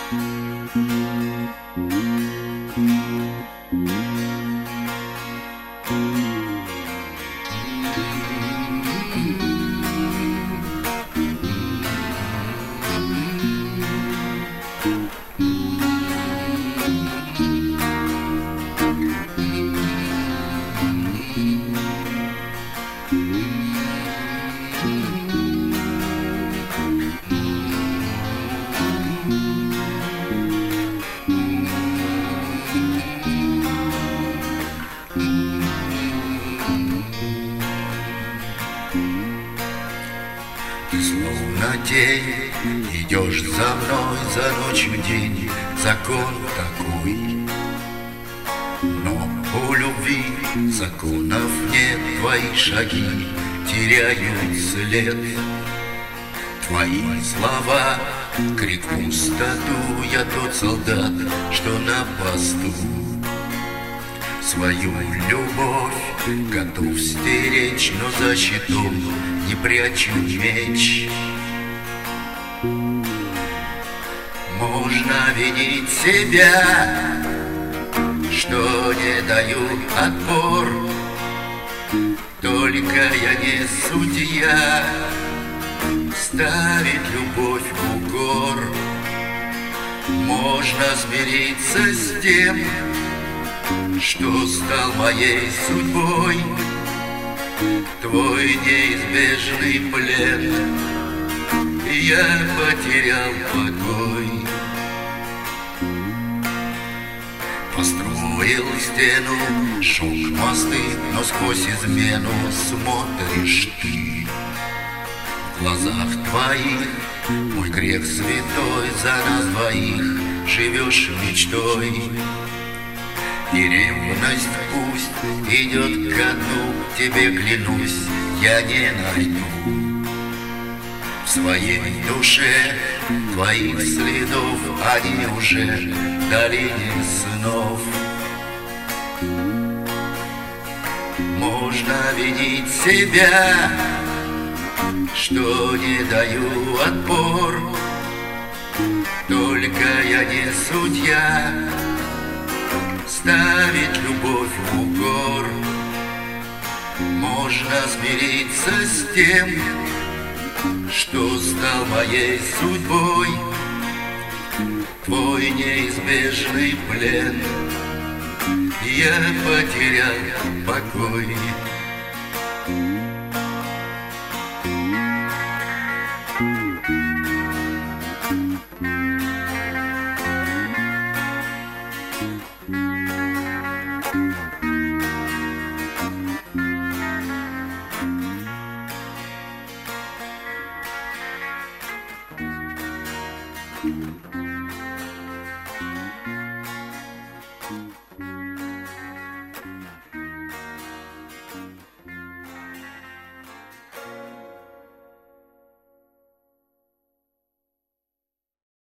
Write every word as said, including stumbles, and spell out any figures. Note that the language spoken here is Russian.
Ты словно тень, идешь за мной за ночь в день, закон такой. Но у любви законов нет, твои шаги теряют след. Твои слова, крик в пустоту, я тот солдат, что на посту. Свою любовь готов стеречь, но за щитом не прячу меч. Можно винить себя, что не даю отпор, только я не судья, ставить любовь в укор. Можно смириться с тем, что стал моей судьбой, твой неизбежный плен, я потерял покой. Построил стену, шел мосты, но сквозь измену смотришь ты. В глазах твоих мой грех святой, за нас двоих живешь мечтой. И ревность пусть идет ко дну, тебе клянусь, я не найду в своей душе твоих следов, они уже в долине снов. Можно винить себя, что не даю отпор, только я не судья, ставить любовь в укор. Можно смириться с тем, что стал моей судьбой, твой неизбежный плен, я потерял покой. Thank you.